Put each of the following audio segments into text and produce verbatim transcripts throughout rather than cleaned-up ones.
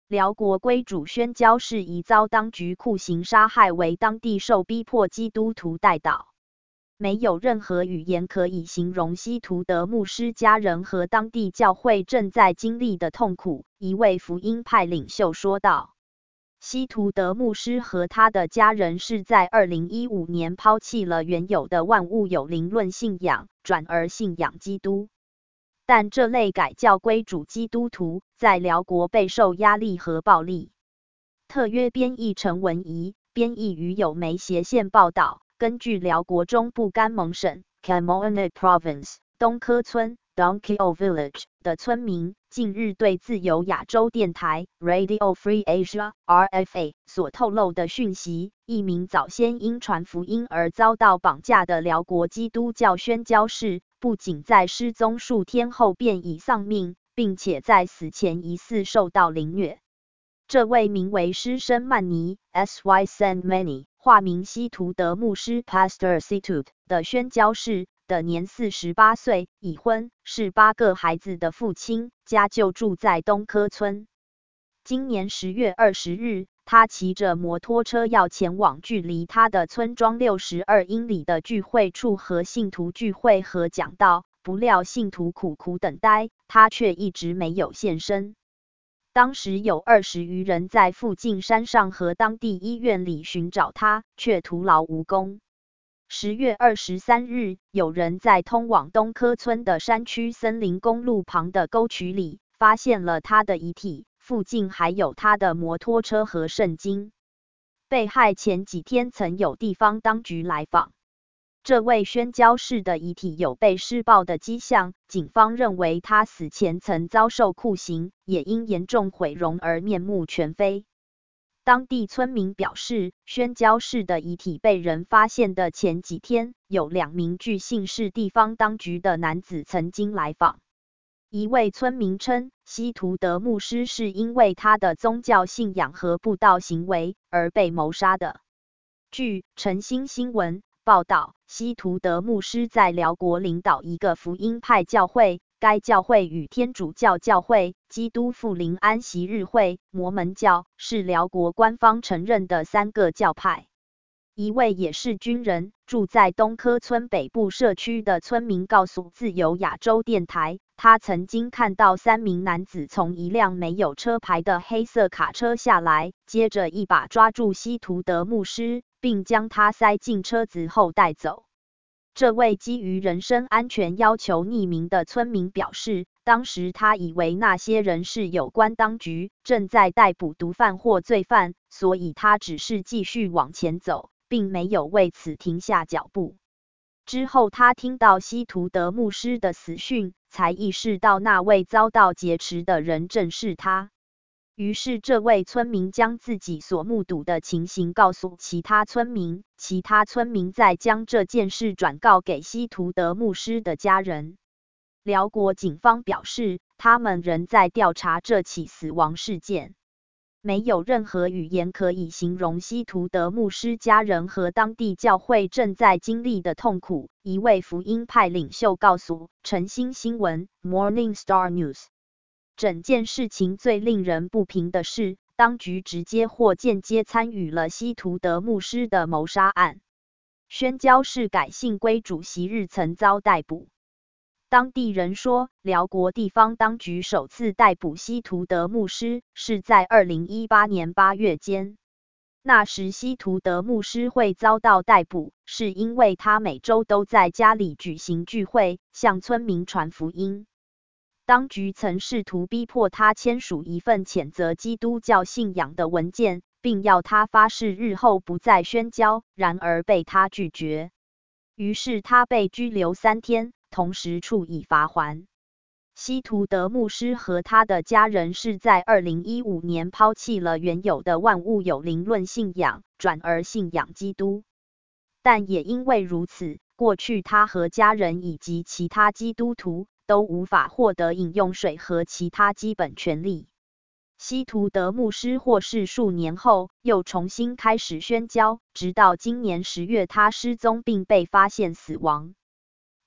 辽国归主宣教士疑遭当局酷刑杀害，为当地受逼迫基督徒代祷。没有任何语言可以形容西图德牧师家人和当地教会正在经历的痛苦，一位福音派领袖说道。西图德牧师和他的家人是在二零一五年抛弃了原有的万物有灵论信仰，转而信仰基督。但这类改教归主基督徒在辽国备受压力和暴力。特约编译陈文仪，编译于有媒斜线报道。根据辽国中部甘蒙省 Kamoanet Province 东科村 Donkeo Village 的村民近日对自由亚洲电台 Radio Free Asia R F A 所透露的讯息，一名早先因传福音而遭到绑架的辽国基督教宣教士，不仅在失踪数天后便已丧命，并且在死前疑似受到凌虐。这位名为师生曼尼 S Y Sandmani 化名西图德牧师 Pastor Situt 的宣教士的年四十八岁，已婚，是八个孩子的父亲，家就住在东科村。今年十月二十日，他骑着摩托车要前往距离他的村庄六十二英里的聚会处和信徒聚会和讲道，不料信徒苦苦等待，他却一直没有现身。当时有二十余人在附近山上和当地医院里寻找他，却徒劳无功。十月二十三日，有人在通往东科村的山区森林公路旁的沟渠里发现了他的遗体，附近还有他的摩托车和圣经。被害前几天曾有地方当局来访。这位宣教士的遗体有被施暴的迹象，警方认为他死前曾遭受酷刑，也因严重毁容而面目全非。当地村民表示，宣教士的遗体被人发现的前几天，有两名据信是地方当局的男子曾经来访。一位村民称，西图德牧师是因为他的宗教信仰和布道行为而被谋杀的。据晨星新闻报道，西图德牧师在辽国领导一个福音派教会，该教会与天主教教会、基督复临安息日会、摩门教是辽国官方承认的三个教派。一位也是军人，住在东科村北部社区的村民告诉自由亚洲电台，他曾经看到三名男子从一辆没有车牌的黑色卡车下来，接着一把抓住西图德牧师，并将他塞进车子后带走。这位基于人身安全要求匿名的村民表示，当时他以为那些人是有关当局，正在逮捕毒贩或罪犯，所以他只是继续往前走，并没有为此停下脚步。之后他听到西图德牧师的死讯，才意识到那位遭到劫持的人正是他。于是这位村民将自己所目睹的情形告诉其他村民，其他村民再将这件事转告给西图德牧师的家人。辽国警方表示，他们仍在调查这起死亡事件。没有任何语言可以形容西图德牧师家人和当地教会正在经历的痛苦，一位福音派领袖告诉晨星新闻 Morning Star News。整件事情最令人不平的是，当局直接或间接参与了西图德牧师的谋杀案。宣教士改信归主昔日曾遭逮捕。当地人说，辽国地方当局首次逮捕西图德牧师是在二零一八年八月间。那时西图德牧师会遭到逮捕，是因为他每周都在家里举行聚会，向村民传福音。当局曾试图逼迫他签署一份谴责基督教信仰的文件，并要他发誓日后不再宣教，然而被他拒绝。于是他被拘留三天，同时处以罚锾。西图德牧师和他的家人是在二零一五年抛弃了原有的万物有灵论信仰，转而信仰基督。但也因为如此，过去他和家人以及其他基督徒都无法获得饮用水和其他基本权利。西图德牧师获释数年后，又重新开始宣教，直到今年十月他失踪并被发现死亡。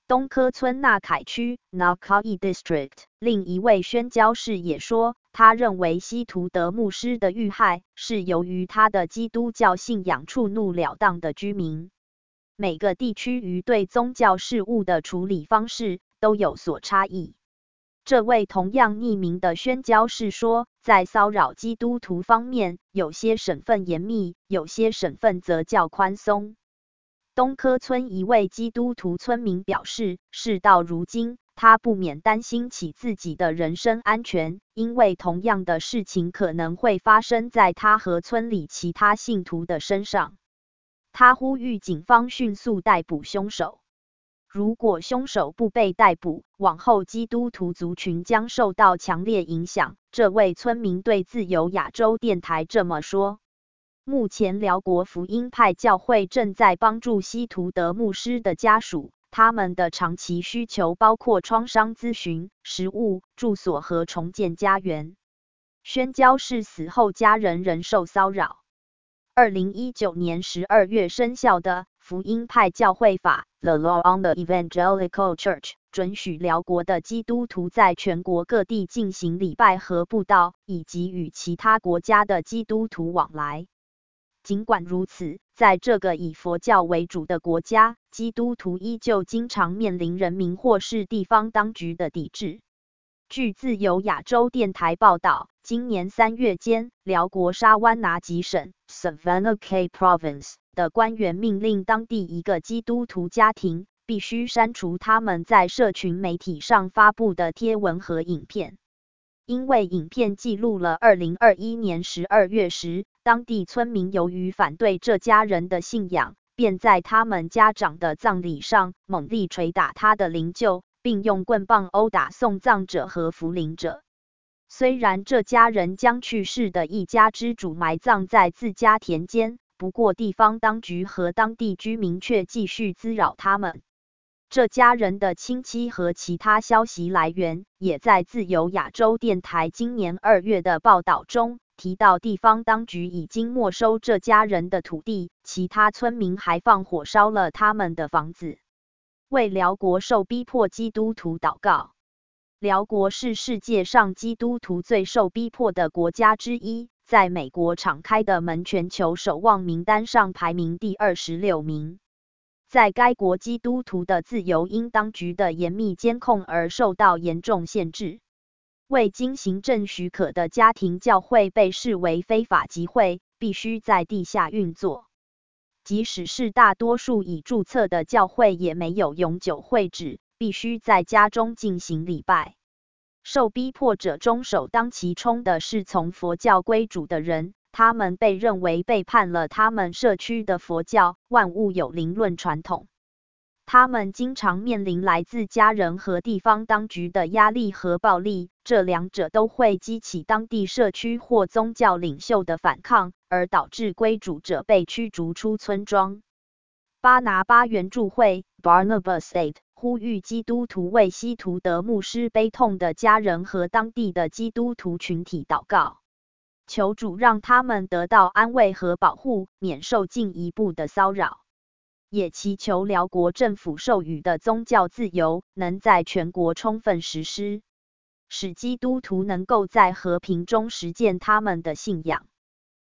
东科村纳凯区 Nakai District 另一位宣教士也说，他认为西图德牧师的遇害是由于他的基督教信仰触怒了当的居民。每个地区于对宗教事务的处理方式都有所差异。这位同样匿名的宣教士说，在骚扰基督徒方面，有些省份严密，有些省份则较宽松。东科村一位基督徒村民表示，事到如今，他不免担心起自己的人身安全，因为同样的事情可能会发生在他和村里其他信徒的身上。他呼吁警方迅速逮捕凶手。如果凶手不被逮捕，往后基督徒族群将受到强烈影响。这位村民对自由亚洲电台这么说。目前辽国福音派教会正在帮助西图德牧师的家属，他们的长期需求包括创伤咨询、食物、住所和重建家园。宣教士死后家人仍受骚扰。二零一九年十二月生效的福音派教会法 The Law on the Evangelical Church 准许辽国的基督徒在全国各地进行礼拜和布道，以及与其他国家的基督徒往来。尽管如此，在这个以佛教为主的国家，基督徒依旧经常面临人民或是地方当局的抵制。据自由亚洲电台报道，今年三月间，辽国沙湾拿吉省 Savannah K Province 的官员命令当地一个基督徒家庭必须删除他们在社群媒体上发布的贴文和影片。因为影片记录了二零二一年十二月时，当地村民由于反对这家人的信仰，便在他们家长的葬礼上猛力捶打他的灵柩，并用棍棒殴打送葬者和扶灵者。虽然这家人将去世的一家之主埋葬在自家田间，不过地方当局和当地居民却继续滋扰他们。这家人的亲戚和其他消息来源也在自由亚洲电台今年二月的报道中提到，地方当局已经没收这家人的土地，其他村民还放火烧了他们的房子。为辽国受逼迫基督徒祷告。辽国是世界上基督徒最受逼迫的国家之一，在美国敞开的门全球守望名单上排名第二十六名。在该国基督徒的自由因当局的严密监控而受到严重限制。未经行政许可的家庭教会被视为非法集会，必须在地下运作。即使是大多数已注册的教会也没有永久会址，必须在家中进行礼拜。受逼迫者中首当其冲的是从佛教归主的人，他们被认为背叛了他们社区的佛教万物有灵论传统。他们经常面临来自家人和地方当局的压力和暴力，这两者都会激起当地社区或宗教领袖的反抗，而导致归主者被驱逐出村庄。巴拿巴援助会 Barnabas Aid 呼吁基督徒为西图德牧师悲痛的家人和当地的基督徒群体祷告，求主让他们得到安慰和保护，免受进一步的骚扰。也祈求辽国政府授予的宗教自由能在全国充分实施，使基督徒能够在和平中实践他们的信仰。